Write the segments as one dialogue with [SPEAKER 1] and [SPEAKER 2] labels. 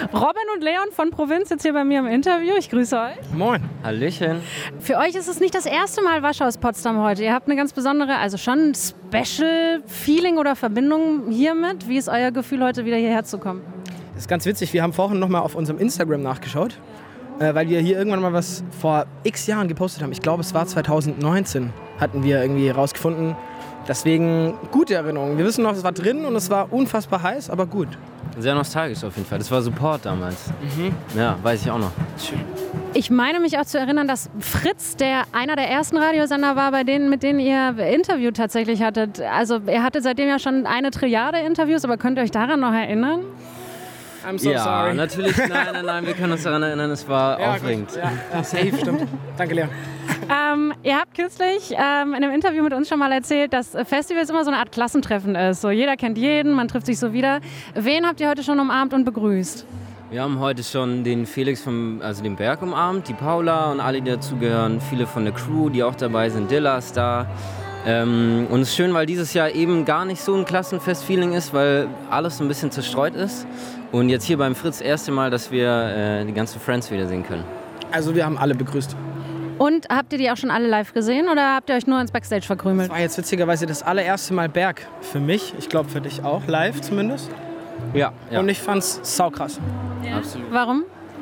[SPEAKER 1] Robin und Leon von Provinz jetzt hier bei mir im Interview. Ich grüße euch.
[SPEAKER 2] Moin.
[SPEAKER 3] Hallöchen.
[SPEAKER 1] Für euch ist es nicht das erste Mal Wasche aus Potsdam heute. Ihr habt eine ganz besondere, also schon ein Special-Feeling oder Verbindung hiermit. Wie ist euer Gefühl, heute wieder hierher zu kommen?
[SPEAKER 2] Das ist ganz witzig. Wir haben vorhin nochmal auf unserem Instagram nachgeschaut, weil wir hier irgendwann mal was vor x Jahren gepostet haben. Ich glaube, es war 2019, hatten wir irgendwie rausgefunden. Deswegen gute Erinnerungen. Wir wissen noch, es war drin und es war unfassbar heiß, aber gut.
[SPEAKER 3] Sehr nostalgisch auf jeden Fall. Das war Support damals. Ja, weiß ich auch noch. Schön.
[SPEAKER 1] Ich meine mich auch zu erinnern, dass Fritz, der einer der ersten Radiosender war, mit denen ihr Interview tatsächlich hattet. Also er hatte seitdem ja schon eine Trilliarde Interviews, aber könnt ihr euch daran noch erinnern?
[SPEAKER 2] I'm so
[SPEAKER 3] ja,
[SPEAKER 2] sorry.
[SPEAKER 3] Natürlich. Nein, wir können uns daran erinnern, es war aufregend.
[SPEAKER 2] Ja, safe, stimmt. Danke, Leon.
[SPEAKER 1] Ihr habt kürzlich in einem Interview mit uns schon mal erzählt, dass Festivals immer so eine Art Klassentreffen ist. So, jeder kennt jeden, man trifft sich so wieder. Wen habt ihr heute schon umarmt und begrüßt?
[SPEAKER 3] Wir haben heute schon den Felix den Berg umarmt, die Paula und alle, die dazugehören. Viele von der Crew, die auch dabei sind. Dilla ist da. Und es ist schön, weil dieses Jahr eben gar nicht so ein Klassenfest-Feeling ist, weil alles so ein bisschen zerstreut ist. Und jetzt hier beim Fritz das erste Mal, dass wir die ganzen Friends wiedersehen können.
[SPEAKER 2] Also wir haben alle begrüßt.
[SPEAKER 1] Und habt ihr die auch schon alle live gesehen oder habt ihr euch nur ins Backstage verkrümelt?
[SPEAKER 2] Das war jetzt witzigerweise das allererste Mal Berg für mich. Ich glaube für dich auch, live zumindest.
[SPEAKER 3] Ja.
[SPEAKER 2] Und ich fand's saukrass.
[SPEAKER 1] Ja.
[SPEAKER 3] Absolut.
[SPEAKER 1] Warum?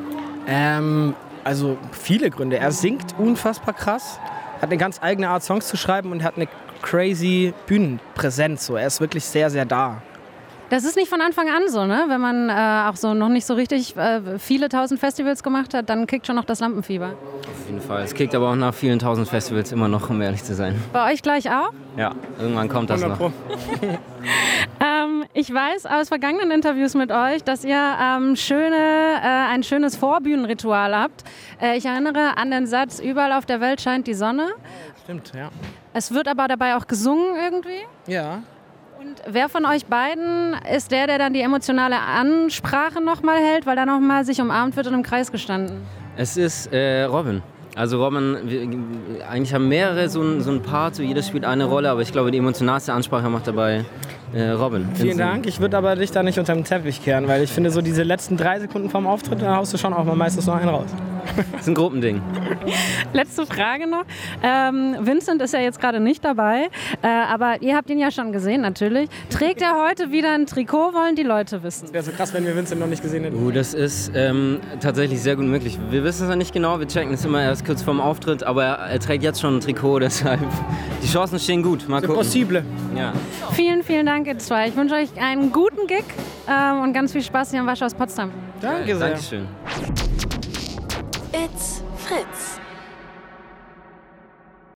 [SPEAKER 2] Also viele Gründe. Er singt unfassbar krass, hat eine ganz eigene Art Songs zu schreiben und hat eine crazy Bühnenpräsenz. So. Er ist wirklich sehr, sehr da.
[SPEAKER 1] Das ist nicht von Anfang an so, ne? Wenn man auch so noch nicht so richtig viele tausend Festivals gemacht hat, dann kickt schon noch das Lampenfieber.
[SPEAKER 3] Auf jeden Fall. Es kickt aber auch nach vielen tausend Festivals immer noch, um ehrlich zu sein.
[SPEAKER 1] Bei euch gleich auch?
[SPEAKER 3] Ja, irgendwann kommt das noch.
[SPEAKER 1] Ich weiß aus vergangenen Interviews mit euch, dass ihr ein schönes Vorbühnenritual habt. Ich erinnere an den Satz, überall auf der Welt scheint die Sonne.
[SPEAKER 2] Stimmt, ja.
[SPEAKER 1] Es wird aber dabei auch gesungen irgendwie.
[SPEAKER 2] Ja.
[SPEAKER 1] Und wer von euch beiden ist der dann die emotionale Ansprache nochmal hält, weil da nochmal sich umarmt wird und im Kreis gestanden?
[SPEAKER 3] Es ist Robin. Also Robin, eigentlich haben mehrere so ein Part, so jeder spielt eine Rolle, aber ich glaube, die emotionalste Ansprache macht dabei Robin.
[SPEAKER 2] Vielen Dank. Ich würde aber dich da nicht unter den Teppich kehren, weil ich finde, so diese letzten 3 Sekunden vorm Auftritt, da haust du schon auch mal meistens noch einen raus.
[SPEAKER 3] Das ist ein Gruppending.
[SPEAKER 1] Letzte Frage noch. Vincent ist ja jetzt gerade nicht dabei, aber ihr habt ihn ja schon gesehen natürlich. Trägt er heute wieder ein Trikot, wollen die Leute wissen?
[SPEAKER 2] Das wäre so krass, wenn wir Vincent noch nicht gesehen hätten.
[SPEAKER 3] Das ist tatsächlich sehr gut möglich. Wir wissen es ja nicht genau, wir checken es immer erst kurz vorm Auftritt, aber er trägt jetzt schon ein Trikot, deshalb die Chancen stehen gut. Mal gucken.
[SPEAKER 2] Possible.
[SPEAKER 3] Ja.
[SPEAKER 1] Vielen, vielen Dank, ihr zwei. Ich wünsche euch einen guten Gig und ganz viel Spaß hier im Wasch aus Potsdam.
[SPEAKER 2] Danke sehr.
[SPEAKER 3] Dankeschön.
[SPEAKER 4] It's Fritz.